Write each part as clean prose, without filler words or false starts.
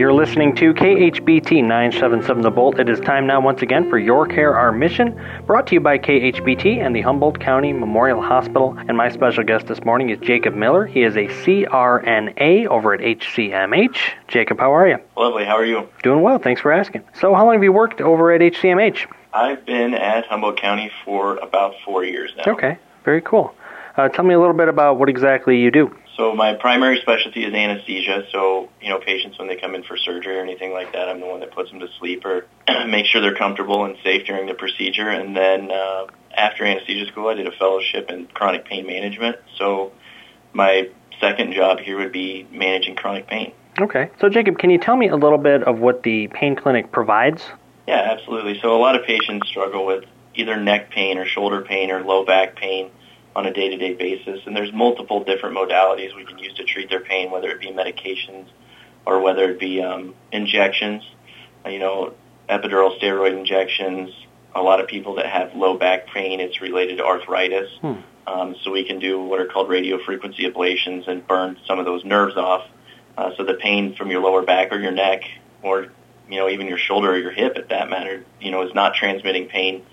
You're listening to KHBT 977 The Bolt. It is time now once again for Your Care, Our Mission, brought to you by KHBT and the Humboldt County Memorial Hospital. And my special guest this morning is Jacob Miller. He is a CRNA over at HCMH. Jacob, how are you? Lovely. How are you? Doing well. Thanks for asking. So how long have you worked over at HCMH? I've been at Humboldt County for about 4 years now. Okay. Very cool. Tell me a little bit about what exactly you do. So my primary specialty is anesthesia. So, patients when they come in for surgery or anything like that, I'm the one that puts them to sleep or make sure they're comfortable and safe during the procedure. And then after anesthesia school, I did a fellowship in chronic pain management. So my second job here would be managing chronic pain. Okay. So, Jacob, can you tell me a little bit of what the pain clinic provides? Yeah, absolutely. So a lot of patients struggle with either neck pain or shoulder pain or low back pain on a day-to-day basis, and there's multiple different modalities we can use to treat their pain, whether it be medications or whether it be injections, epidural steroid injections. A lot of people that have low back pain, it's related to arthritis, so we can do what are called radiofrequency ablations and burn some of those nerves off, so the pain from your lower back or your neck or even your shoulder or your hip, at that matter, is not transmitting pain.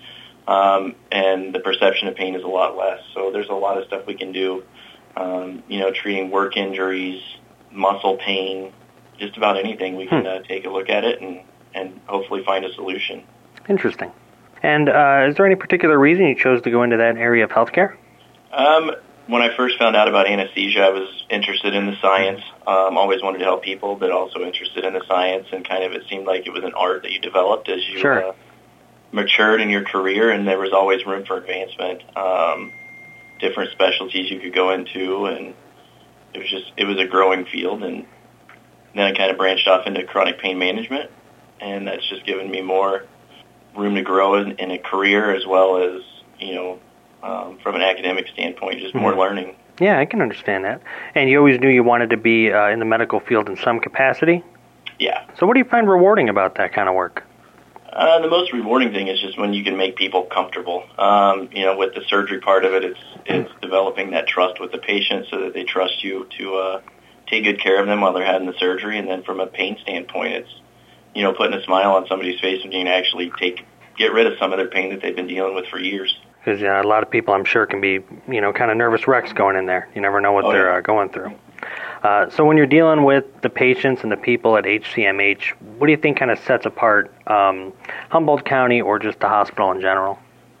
And the perception of pain is a lot less. So there's a lot of stuff we can do, treating work injuries, muscle pain, just about anything. We can take a look at it and hopefully find a solution. Interesting. And is there any particular reason you chose to go into that area of healthcare? When I first found out about anesthesia, I was interested in the science. Always wanted to help people, but also interested in the science. And kind of it seemed like it was an art that you developed as you matured in your career, and there was always room for advancement, different specialties you could go into, and it was a growing field. And then I kind of branched off into chronic pain management, and that's just given me more room to grow in a career as well as, from an academic standpoint, just more learning. Yeah, I can understand that. And you always knew you wanted to be in the medical field in some capacity? Yeah. So what do you find rewarding about that kind of work? The most rewarding thing is just when you can make people comfortable. With the surgery part of it, it's developing that trust with the patient so that they trust you to take good care of them while they're having the surgery. And then from a pain standpoint, it's, putting a smile on somebody's face when you can actually get rid of some of their pain that they've been dealing with for years. Because a lot of people, I'm sure, can be, kind of nervous wrecks going in there. You never know what they're going through. So when you're dealing with the patients and the people at HCMH, what do you think kind of sets apart Humboldt County or just the hospital in general?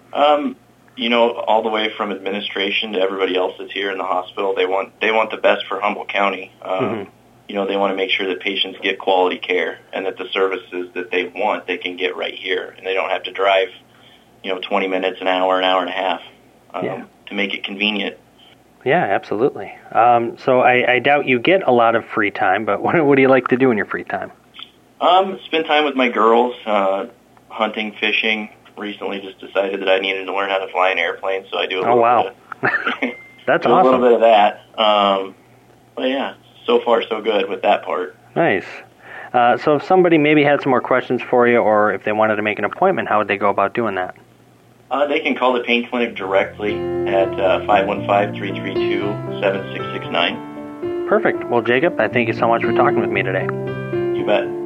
All the way from administration to everybody else that's here in the hospital, they want the best for Humboldt County. They want to make sure that patients get quality care and that the services that they want, they can get right here. And they don't have to drive, 20 minutes, an hour and a half to make it convenient. Yeah, absolutely. So I doubt you get a lot of free time, but what do you like to do in your free time? Spend time with my girls, hunting, fishing. Recently just decided that I needed to learn how to fly an airplane, so I do a little bit of, That's do awesome. a little bit of that. But yeah, so far so good with that part. Nice. So if somebody maybe had some more questions for you, or if they wanted to make an appointment, how would they go about doing that? They can call the pain clinic directly at 515-332-7669. Perfect. Well, Jacob, I thank you so much for talking with me today. You bet.